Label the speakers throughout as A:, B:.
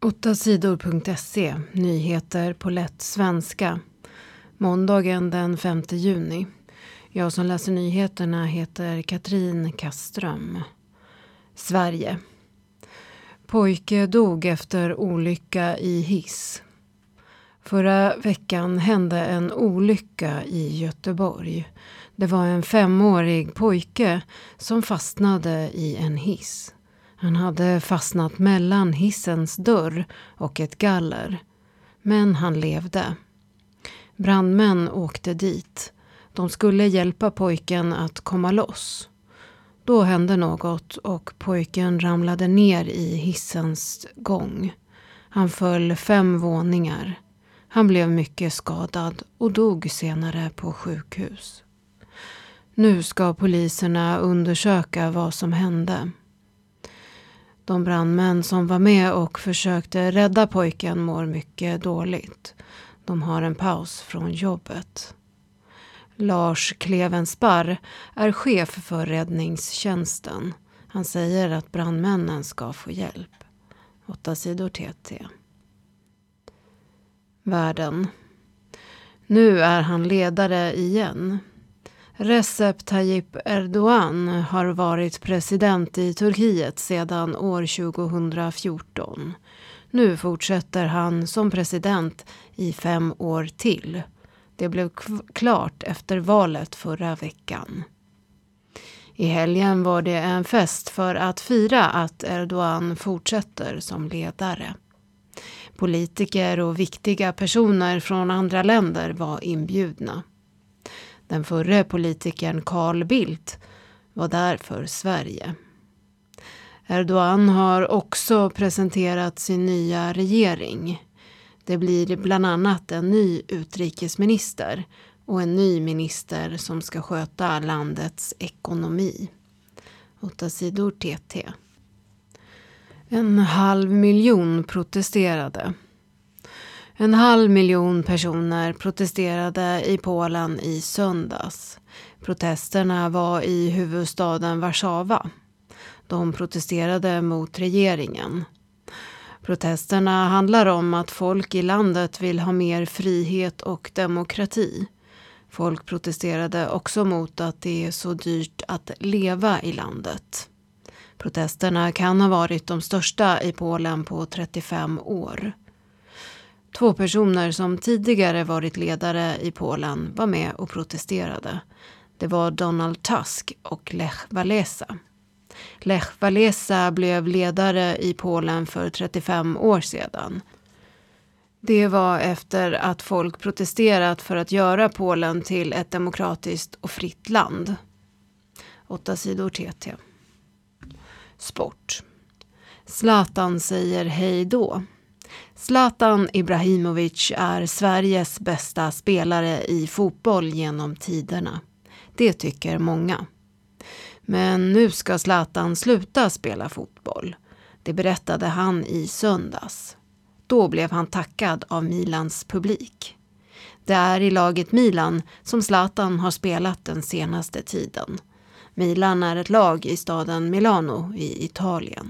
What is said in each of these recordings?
A: 8sidor.se, nyheter på lätt svenska. Måndagen den 5 juni. Jag som läser nyheterna heter Katrin Kaström. Sverige. Pojke dog efter olycka i hiss. Förra veckan hände en olycka i Göteborg. Det var en 5-årig pojke som fastnade i en hiss. Han hade fastnat mellan hissens dörr och ett galler. Men han levde. Brandmän åkte dit. De skulle hjälpa pojken att komma loss. Då hände något och pojken ramlade ner i hissens gång. Han föll 5 våningar. Han blev mycket skadad och dog senare på sjukhus. Nu ska poliserna undersöka vad som hände. De brandmän som var med och försökte rädda pojken mår mycket dåligt. De har en paus från jobbet. Lars Klevensparr är chef för räddningstjänsten. Han säger att brandmännen ska få hjälp. 8 sidor TT. Världen. Nu är han ledare igen. Recep Tayyip Erdogan har varit president i Turkiet sedan år 2014. Nu fortsätter han som president i 5 år till. Det blev klart efter valet förra veckan. I helgen var det en fest för att fira att Erdogan fortsätter som ledare. Politiker och viktiga personer från andra länder var inbjudna. Den förre politikern Carl Bildt var där för Sverige. Erdogan har också presenterat sin nya regering. Det blir bland annat en ny utrikesminister och en ny minister som ska sköta landets ekonomi. 8 sidor TT. 500 000 protesterade. 500 000 personer protesterade i Polen i söndags. Protesterna var i huvudstaden Warszawa. De protesterade mot regeringen. Protesterna handlar om att folk i landet vill ha mer frihet och demokrati. Folk protesterade också mot att det är så dyrt att leva i landet. Protesterna kan ha varit de största i Polen på 35 år. 2 personer som tidigare varit ledare i Polen var med och protesterade. Det var Donald Tusk och Lech Walesa. Lech Walesa blev ledare i Polen för 35 år sedan. Det var efter att folk protesterat för att göra Polen till ett demokratiskt och fritt land. 8 sidor TT. Sport. Zlatan säger hej då. Zlatan Ibrahimovic är Sveriges bästa spelare i fotboll genom tiderna. Det tycker många. Men nu ska Zlatan sluta spela fotboll. Det berättade han i söndags. Då blev han tackad av Milans publik. Det är i laget Milan som Zlatan har spelat den senaste tiden. Milan är ett lag i staden Milano i Italien.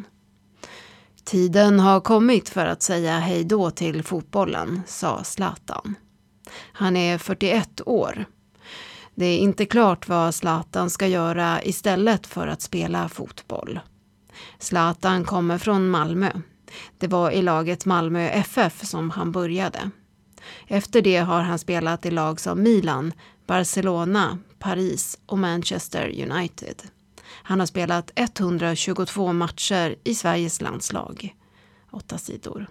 A: Tiden har kommit för att säga hej då till fotbollen, sa Zlatan. Han är 41 år. Det är inte klart vad Zlatan ska göra istället för att spela fotboll. Zlatan kommer från Malmö. Det var i laget Malmö FF som han började. Efter det har han spelat i lag som Milan, Barcelona, Paris och Manchester United. Han har spelat 122 matcher i Sveriges landslag. 8 sidor.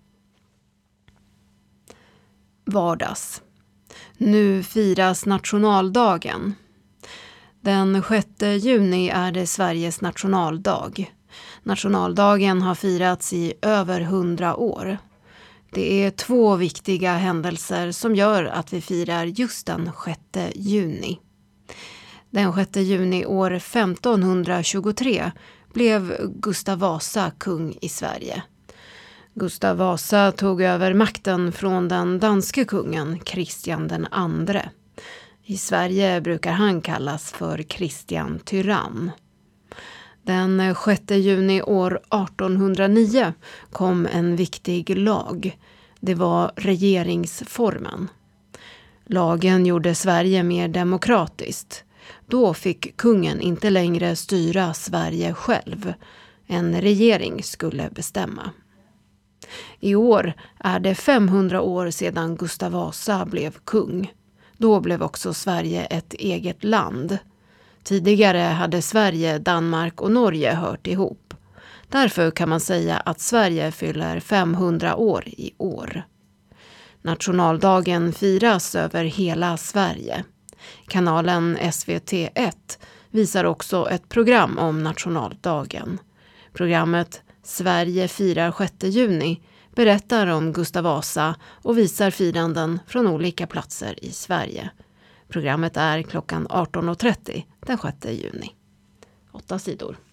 A: Vardags. Nu firas nationaldagen. Den 6 juni är det Sveriges nationaldag. Nationaldagen har firats i över 100 år. Det är 2 viktiga händelser som gör att vi firar just den 6 juni. Den 6 juni år 1523 blev Gustav Vasa kung i Sverige. Gustav Vasa tog över makten från den danske kungen Kristian den andre. I Sverige brukar han kallas för Kristian Tyrann. Den 6 juni år 1809 kom en viktig lag. Det var regeringsformen. Lagen gjorde Sverige mer demokratiskt. Då fick kungen inte längre styra Sverige själv. En regering skulle bestämma. I år är det 500 år sedan Gustav Vasa blev kung. Då blev också Sverige ett eget land. Tidigare hade Sverige, Danmark och Norge hört ihop. Därför kan man säga att Sverige fyller 500 år i år. Nationaldagen firas över hela Sverige. Kanalen SVT1 visar också ett program om nationaldagen. Programmet Sverige firar 6 juni berättar om Gustav Vasa och visar firanden från olika platser i Sverige. Programmet är klockan 18.30 den 6 juni. 8 sidor.